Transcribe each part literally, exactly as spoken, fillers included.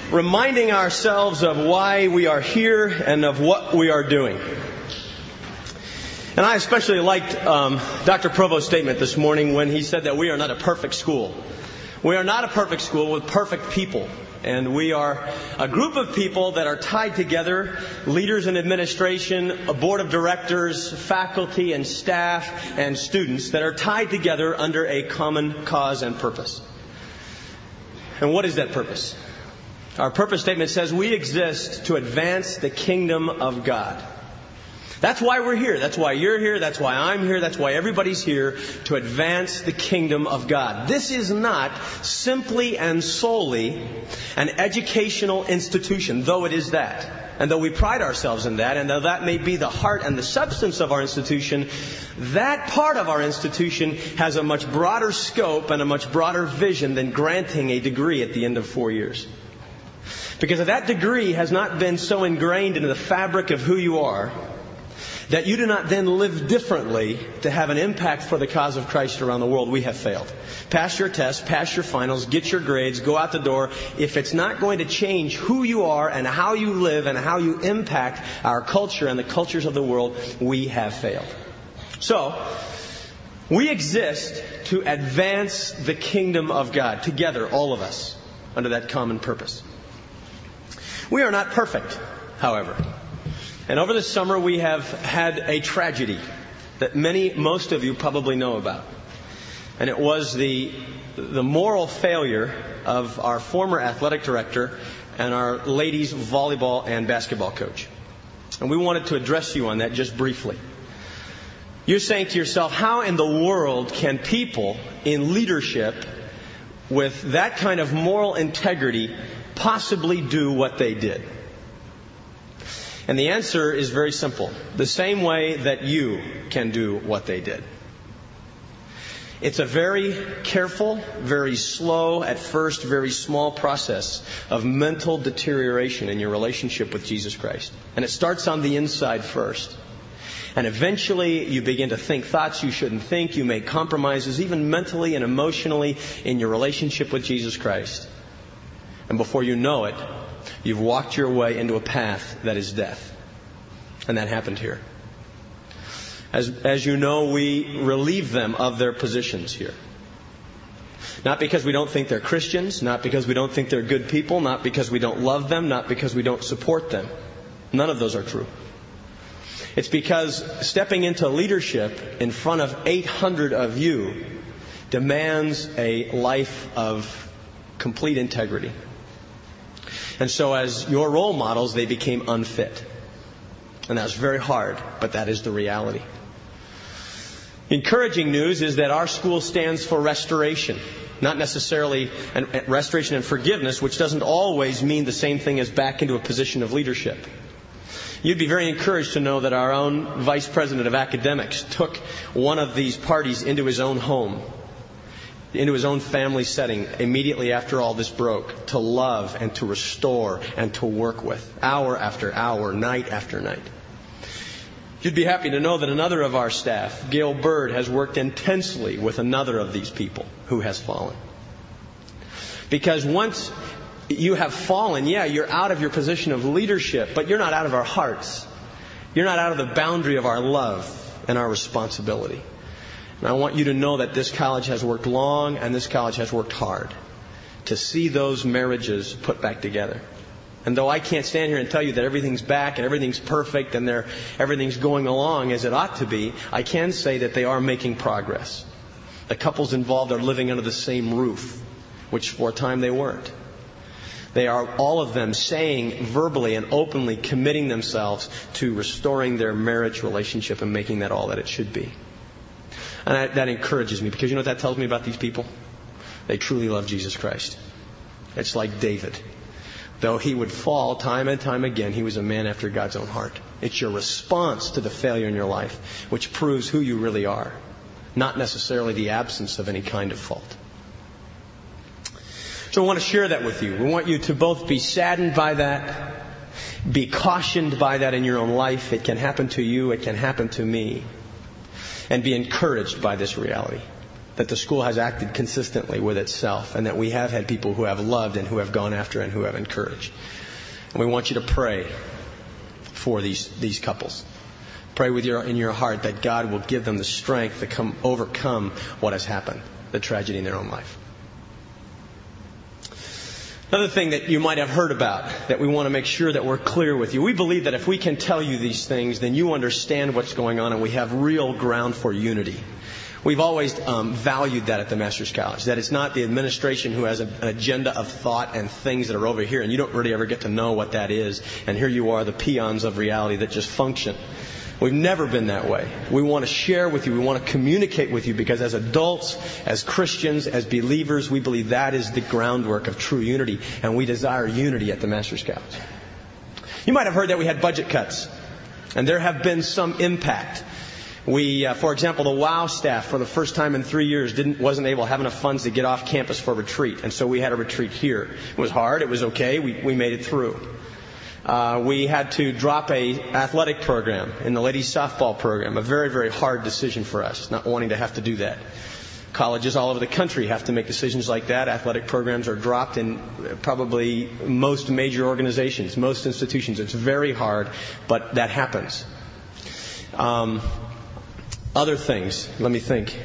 reminding ourselves of why we are here and of what we are doing. And I especially liked um, Doctor Provost's statement this morning when he said that we are not a perfect school. We are not a perfect school with perfect people. And we are a group of people that are tied together, leaders in administration, a board of directors, faculty and staff and students that are tied together under a common cause and purpose. And what is that purpose? Our purpose statement says we exist to advance the kingdom of God. That's why we're here. That's why you're here. That's why I'm here. That's why everybody's here, to advance the kingdom of God. This is not simply and solely an educational institution, though it is that. And though we pride ourselves in that, and though that may be the heart and the substance of our institution, that part of our institution has a much broader scope and a much broader vision than granting a degree at the end of four years. Because if that degree has not been so ingrained into the fabric of who you are, that you do not then live differently to have an impact for the cause of Christ around the world, we have failed. Pass your tests, pass your finals, get your grades, go out the door. If it's not going to change who you are and how you live and how you impact our culture and the cultures of the world, we have failed. So, we exist to advance the kingdom of God, together, all of us, under that common purpose. We are not perfect, however. And over the summer we have had a tragedy that many, most of you probably know about. And it was the the moral failure of our former athletic director and our ladies volleyball and basketball coach. And we wanted to address you on that just briefly. You're saying to yourself, how in the world can people in leadership with that kind of moral integrity possibly do what they did? And the answer is very simple. The same way that you can do what they did. It's a very careful, very slow, at first very small process of mental deterioration in your relationship with Jesus Christ. And it starts on the inside first. And eventually you begin to think thoughts you shouldn't think. You make compromises, even mentally and emotionally, in your relationship with Jesus Christ. And before you know it, you've walked your way into a path that is death. And that happened here. As, as you know, we relieve them of their positions here. Not because we don't think they're Christians, not because we don't think they're good people, not because we don't love them, not because we don't support them. None of those are true. It's because stepping into leadership in front of eight hundred of you demands a life of complete integrity. And so as your role models, they became unfit. And that's very hard, but that is the reality. Encouraging news is that our school stands for restoration. Not necessarily an, restoration and forgiveness, which doesn't always mean the same thing as back into a position of leadership. You'd be very encouraged to know that our own vice president of academics took one of these parties into his own home, into his own family setting immediately after all this broke, to love and to restore and to work with, hour after hour, night after night. You'd be happy to know that another of our staff, Gail Bird, has worked intensely with another of these people who has fallen. Because once you have fallen, yeah, you're out of your position of leadership, but you're not out of our hearts. You're not out of the boundary of our love and our responsibility. And I want you to know that this college has worked long and this college has worked hard to see those marriages put back together. And though I can't stand here and tell you that everything's back and everything's perfect and they're, everything's going along as it ought to be, I can say that they are making progress. The couples involved are living under the same roof, which for a time they weren't. They are, all of them, saying verbally and openly, committing themselves to restoring their marriage relationship and making that all that it should be. And that, that encourages me, because you know what that tells me about these people? They truly love Jesus Christ. It's like David. Though he would fall time and time again, he was a man after God's own heart. It's your response to the failure in your life which proves who you really are, not necessarily the absence of any kind of fault. So I want to share that with you. We want you to both be saddened by that, be cautioned by that in your own life. It can happen to you, it can happen to me. And be encouraged by this reality. that the school has acted consistently with itself, and that we have had people who have loved and who have gone after and who have encouraged. And we want you to pray for these these couples. Pray with your in your heart that God will give them the strength to come overcome what has happened, the tragedy in their own life. Another thing that you might have heard about that we want to make sure that we're clear with you. We believe that if we can tell you these things, then you understand what's going on and we have real ground for unity. We've always um, valued that at the Master's College, that it's not the administration who has a, an agenda of thought and things that are over here, and you don't really ever get to know what that is. And here you are, the peons of reality that just function. We've never been that way. We want to share with you. We want to communicate with you because as adults, as Christians, as believers, we believe that is the groundwork of true unity. And we desire unity at the Master's College. You might have heard that we had budget cuts. And there have been some impact. We, uh, for example, the WOW staff for the first time in three years didn't wasn't able to have enough funds to get off campus for retreat. And so we had a retreat here. It was hard. It was okay. We, we made it through. Uh, we had to drop a athletic program in the ladies softball program. A very, very hard decision for us, not wanting to have to do that. Colleges all over the country have to make decisions like that. Athletic programs are dropped in probably most major organizations, most institutions. It's very hard, but that happens. Um, other things, let me think.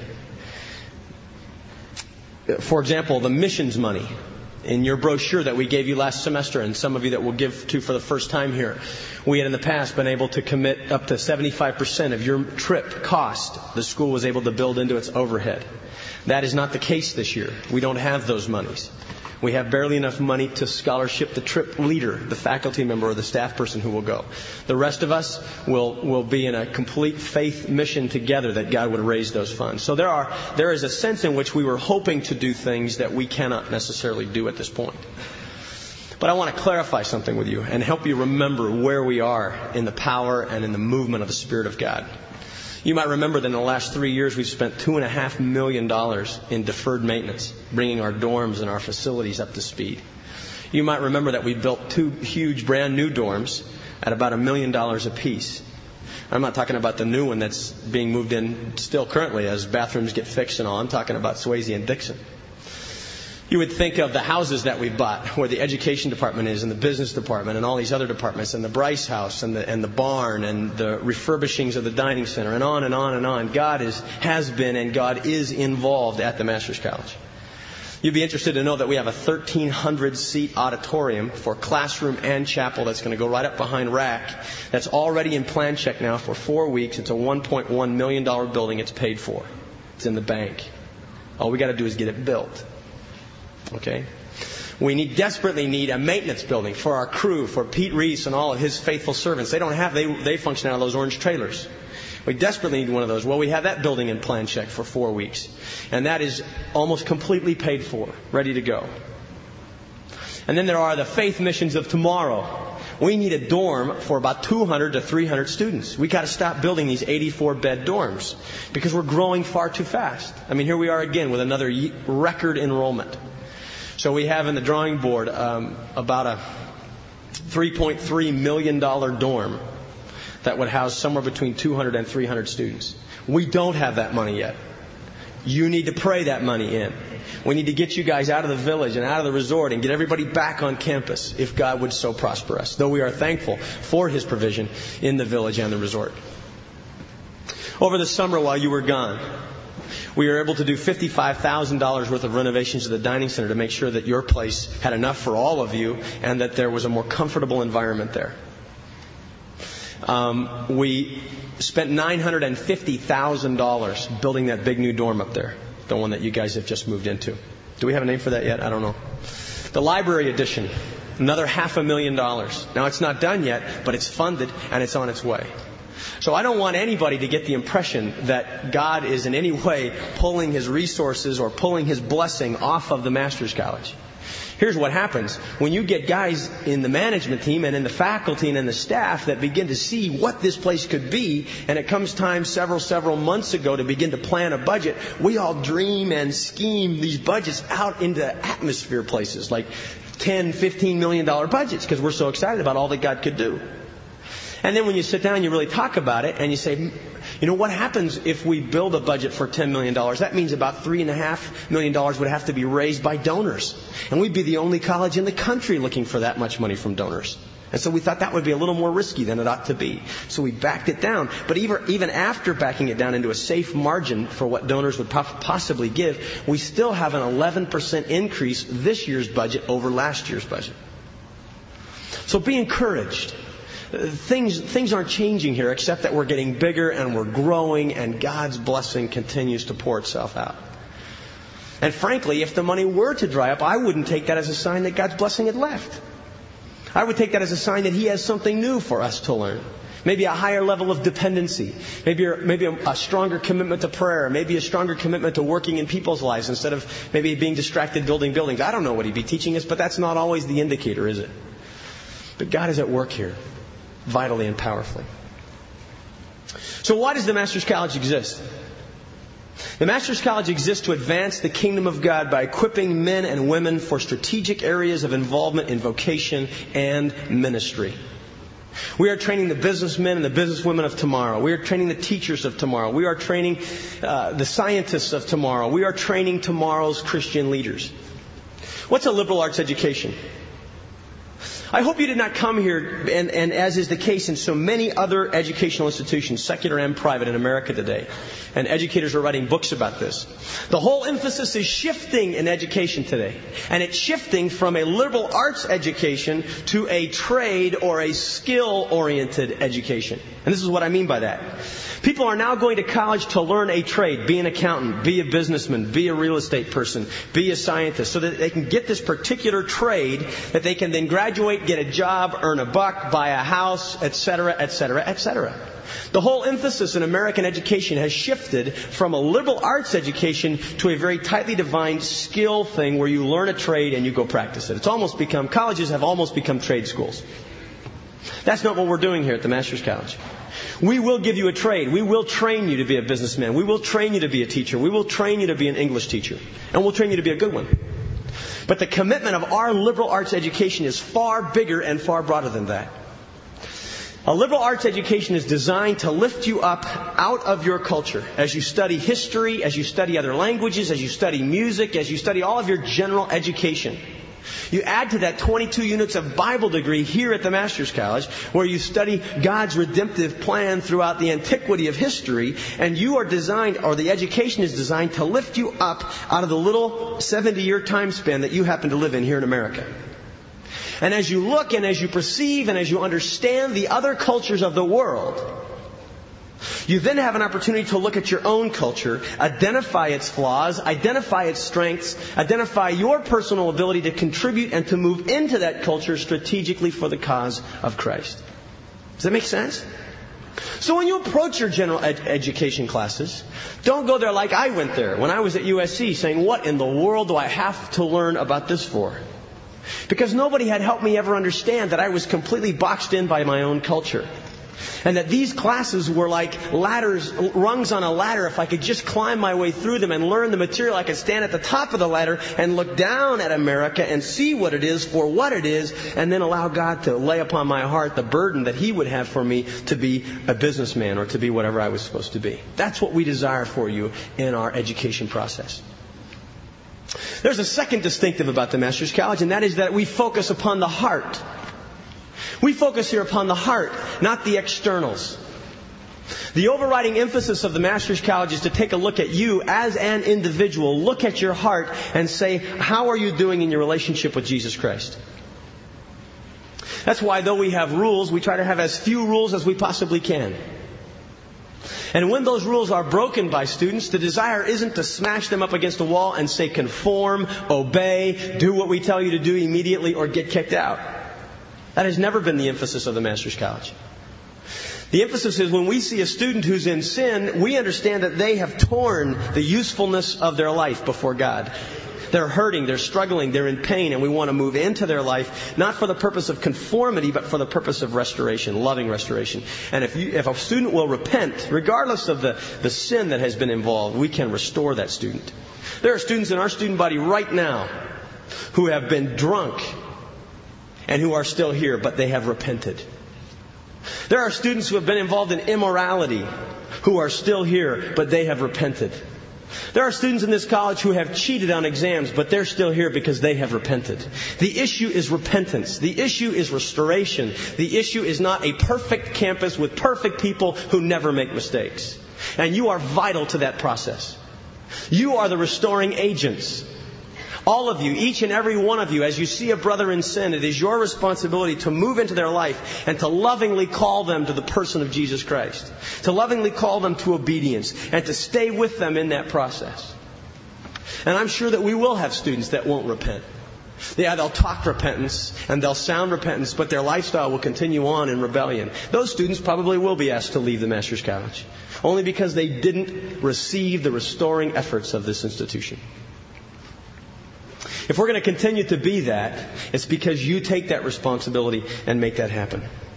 For example, the missions money. In your brochure that we gave you last semester, and some of you that we'll give to for the first time here, we had in the past been able to commit up to seventy-five percent of your trip cost. The school was able to build into its overhead. That is not the case this year. We don't have those monies. We have barely enough money to scholarship the trip leader, the faculty member or the staff person who will go. The rest of us will, will be in a complete faith mission together that God would raise those funds. So there are, there is a sense in which we were hoping to do things that we cannot necessarily do at this point. But I want to clarify something with you and help you remember where we are in the power and in the movement of the Spirit of God. You might remember that in the last three years we've spent two and a half million dollars in deferred maintenance, bringing our dorms and our facilities up to speed. You might remember that we built two huge brand new dorms at about a million dollars apiece. I'm not talking about the new one that's being moved in still currently as bathrooms get fixed and all. I'm talking about Swayze and Dixon. You would think of the houses that we've bought, where the education department is, and the business department, and all these other departments, and the Bryce house, and the and the barn, and the refurbishings of the dining center, and on and on and on. God is has been and God is involved at the Master's College. You'd be interested to know that we have a thirteen hundred seat auditorium for classroom and chapel that's going to go right up behind R A C. That's already in plan check now for four weeks. It's a one point one million dollars building. It's paid for. It's in the bank. All we got to do is get it built. Okay? We need desperately need a maintenance building for our crew, for Pete Reese and all of his faithful servants. They don't have, they, they function out of those orange trailers. We desperately need one of those. Well, we have that building in plan check for four weeks. And that is almost completely paid for, ready to go. And then there are the faith missions of tomorrow. We need a dorm for about two hundred to three hundred students. We got to stop building these eighty-four bed dorms because we're growing far too fast. I mean, here we are again with another record enrollment. So we have in the drawing board um, about a three point three million dollars dorm that would house somewhere between two hundred and three hundred students. We don't have that money yet. You need to pray that money in. We need to get you guys out of the village and out of the resort and get everybody back on campus if God would so prosper us. Though we are thankful for His provision in the village and the resort. Over the summer while you were gone, we were able to do fifty-five thousand dollars worth of renovations to the dining center to make sure that your place had enough for all of you and that there was a more comfortable environment there. Um, we spent nine hundred fifty thousand dollars building that big new dorm up there, the one that you guys have just moved into. Do we have a name for that yet? I don't know. The library addition, another half a million dollars. Now, it's not done yet, but it's funded and it's on its way. So I don't want anybody to get the impression that God is in any way pulling His resources or pulling His blessing off of the Master's College. Here's what happens. When you get guys in the management team and in the faculty and in the staff that begin to see what this place could be, and it comes time several, several months ago to begin to plan a budget, we all dream and scheme these budgets out into atmosphere places like ten, fifteen million dollars budgets because we're so excited about all that God could do. And then when you sit down and you really talk about it and you say, you You know, what happens if we build a budget for ten million dollars? That means about three point five million dollars would have to be raised by donors. And we'd be the only college in the country looking for that much money from donors. And so we thought that would be a little more risky than it ought to be. So we backed it down. But even, even after backing it down into a safe margin for what donors would possibly give, we still have an eleven percent increase this year's budget over last year's budget. So be encouraged. Things, things aren't changing here except that we're getting bigger and we're growing and God's blessing continues to pour itself out. And frankly, if the money were to dry up, I wouldn't take that as a sign that God's blessing had left. I would take that as a sign that He has something new for us to learn. Maybe a higher level of dependency. Maybe, maybe a, a stronger commitment to prayer. Maybe a stronger commitment to working in people's lives instead of maybe being distracted building buildings. I don't know what He'd be teaching us, but that's not always the indicator, is it? But God is at work here, vitally and powerfully. So why does the Master's College exist? The Master's College exists to advance the kingdom of God by equipping men and women for strategic areas of involvement in vocation and ministry. We are training the businessmen and the businesswomen of tomorrow. We are training the teachers of tomorrow. We are training uh, the scientists of tomorrow. We are training tomorrow's Christian leaders. What's a liberal arts education? I hope you did not come here, and, and as is the case in so many other educational institutions, secular and private in America today, and educators are writing books about this. The whole emphasis is shifting in education today. And it's shifting from a liberal arts education to a trade or a skill-oriented education. And this is what I mean by that. People are now going to college to learn a trade, be an accountant, be a businessman, be a real estate person, be a scientist, so that they can get this particular trade that they can then graduate, get a job, earn a buck, buy a house, et cetera, et cetera, et cetera. The whole emphasis in American education has shifted from a liberal arts education to a very tightly defined skill thing where you learn a trade and you go practice it. It's almost become, colleges have almost become trade schools. That's not what we're doing here at the Master's College. We will give you a trade. We will train you to be a businessman. We will train you to be a teacher. We will train you to be an English teacher. And we'll train you to be a good one. But the commitment of our liberal arts education is far bigger and far broader than that. A liberal arts education is designed to lift you up out of your culture as you study history, as you study other languages, as you study music, as you study all of your general education. You add to that twenty-two units of Bible degree here at the Master's College, where you study God's redemptive plan throughout the antiquity of history, and you are designed, or the education is designed to lift you up out of the little seventy-year time span that you happen to live in here in America. And as you look and as you perceive and as you understand the other cultures of the world, you then have an opportunity to look at your own culture, identify its flaws, identify its strengths, identify your personal ability to contribute and to move into that culture strategically for the cause of Christ. Does that make sense? So when you approach your general ed- education classes, don't go there like I went there when I was at U S C saying, what in the world do I have to learn about this for? Because nobody had helped me ever understand that I was completely boxed in by my own culture. And that these classes were like ladders, rungs on a ladder. If I could just climb my way through them and learn the material, I could stand at the top of the ladder and look down at America and see what it is for what it is, and then allow God to lay upon my heart the burden that He would have for me to be a businessman or to be whatever I was supposed to be. That's what we desire for you in our education process. There's a second distinctive about the Master's College, and that is that we focus upon the heart. We focus here upon the heart, not the externals. The overriding emphasis of the Master's College is to take a look at you as an individual, look at your heart and say, how are you doing in your relationship with Jesus Christ? That's why, though we have rules, we try to have as few rules as we possibly can. And when those rules are broken by students, the desire isn't to smash them up against a wall and say conform, obey, do what we tell you to do immediately, or get kicked out. That has never been the emphasis of the Master's College. The emphasis is when we see a student who's in sin, we understand that they have torn the usefulness of their life before God. They're hurting, they're struggling, they're in pain, and we want to move into their life, not for the purpose of conformity, but for the purpose of restoration, loving restoration. And if you, if a student will repent, regardless of the, the sin that has been involved, we can restore that student. There are students in our student body right now who have been drunk and who are still here, but they have repented. There are students who have been involved in immorality, who are still here, but they have repented. There are students in this college who have cheated on exams, but they're still here because they have repented. The issue is repentance. The issue is restoration. The issue is not a perfect campus with perfect people who never make mistakes. And you are vital to that process. You are the restoring agents. All of you, each and every one of you, as you see a brother in sin, it is your responsibility to move into their life and to lovingly call them to the person of Jesus Christ. To lovingly call them to obedience and to stay with them in that process. And I'm sure that we will have students that won't repent. Yeah, they'll talk repentance and they'll sound repentance, but their lifestyle will continue on in rebellion. Those students probably will be asked to leave the Master's College, only because they didn't receive the restoring efforts of this institution. If we're going to continue to be that, it's because you take that responsibility and make that happen.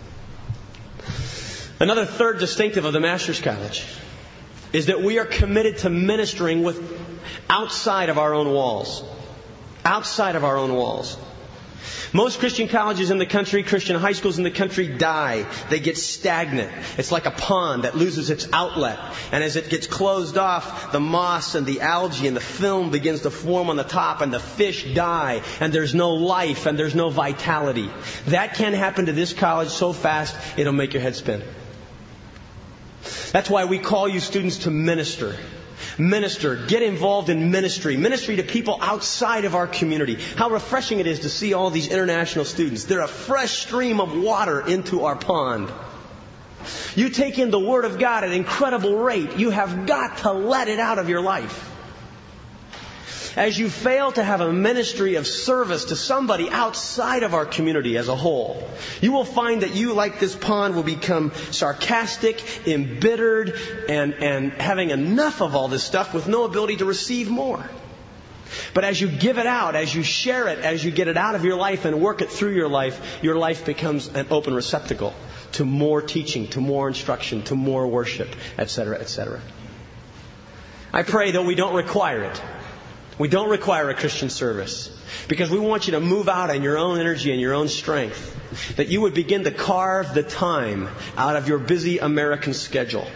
Another third distinctive of the Master's College is that we are committed to ministering with outside of our own walls. Outside of our own walls. Most Christian colleges in the country, Christian high schools in the country die. They get stagnant. It's like a pond that loses its outlet. And as it gets closed off, the moss and the algae and the film begins to form on the top and the fish die. And there's no life and there's no vitality. That can happen to this college so fast, it'll make your head spin. That's why we call you students to minister. Minister. Get involved in ministry. Ministry to people outside of our community. How refreshing it is to see all these international students. They're a fresh stream of water into our pond. You take in the Word of God at an incredible rate. You have got to let it out of your life. As you fail to have a ministry of service to somebody outside of our community as a whole, you will find that you, like this pond, will become sarcastic, embittered, and, and having enough of all this stuff with no ability to receive more. But as you give it out, as you share it, as you get it out of your life and work it through your life, your life becomes an open receptacle to more teaching, to more instruction, to more worship, et cetera, et cetera. I pray that we don't require it. We don't require a Christian service because we want you to move out on your own energy and your own strength. That you would begin to carve the time out of your busy American schedule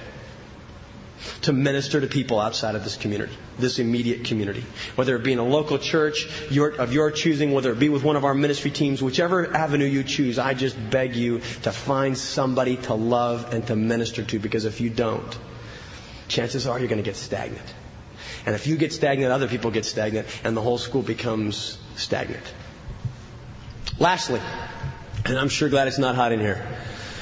to minister to people outside of this community, this immediate community. Whether it be in a local church your, of your choosing, whether it be with one of our ministry teams, whichever avenue you choose, I just beg you to find somebody to love and to minister to, because if you don't, chances are you're going to get stagnant. And if you get stagnant, other people get stagnant, and the whole school becomes stagnant. Lastly, and I'm sure glad it's not hot in here.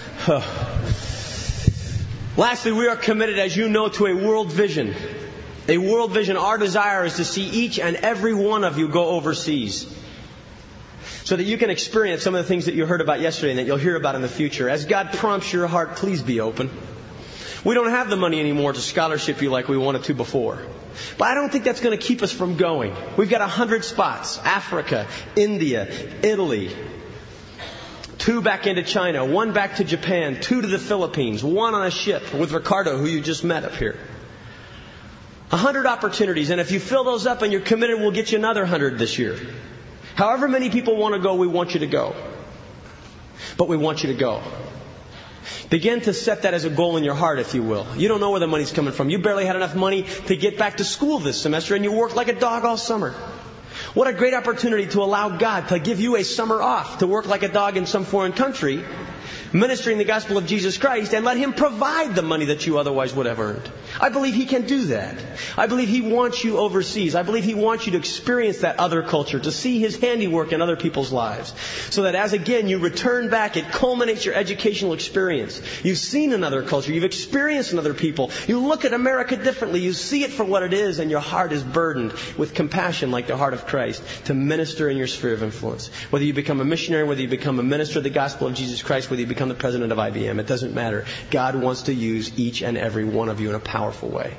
Lastly, we are committed, as you know, to a world vision. A world vision. Our desire is to see each and every one of you go overseas, so that you can experience some of the things that you heard about yesterday and that you'll hear about in the future. As God prompts your heart, please be open. We don't have the money anymore to scholarship you like we wanted to before. But I don't think that's going to keep us from going. We've got a hundred spots. Africa, India, Italy. Two back into China. One back to Japan. Two to the Philippines. One on a ship with Ricardo, who you just met up here. A hundred opportunities. And if you fill those up and you're committed, we'll get you another hundred this year. However many people want to go, we want you to go. But we want you to go. Begin to set that as a goal in your heart, if you will. You don't know where the money's coming from. You barely had enough money to get back to school this semester, and you worked like a dog all summer. What a great opportunity to allow God to give you a summer off, to work like a dog in some foreign country, ministering the gospel of Jesus Christ, and let Him provide the money that you otherwise would have earned. I believe He can do that. I believe He wants you overseas. I believe He wants you to experience that other culture, to see His handiwork in other people's lives, so that as again you return back, it culminates your educational experience. You've seen another culture. You've experienced another people. You look at America differently. You see it for what it is, and your heart is burdened with compassion like the heart of Christ to minister in your sphere of influence. Whether you become a missionary, whether you become a minister of the gospel of Jesus Christ, whether you become the president of I B M, it doesn't matter. God wants to use each and every one of you in a powerful way.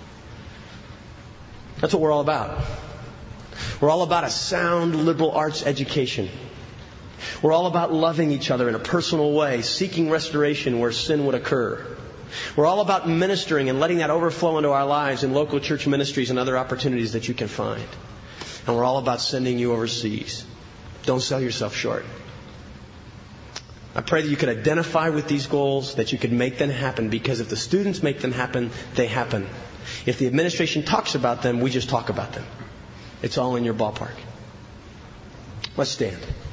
That's what we're all about. We're all about a sound liberal arts education. We're all about loving each other in a personal way, seeking restoration where sin would occur. We're all about ministering and letting that overflow into our lives in local church ministries and other opportunities that you can find. And we're all about sending you overseas. Don't sell yourself short. I pray that you could identify with these goals, that you could make them happen, because if the students make them happen, they happen. If the administration talks about them, we just talk about them. It's all in your ballpark. Let's stand.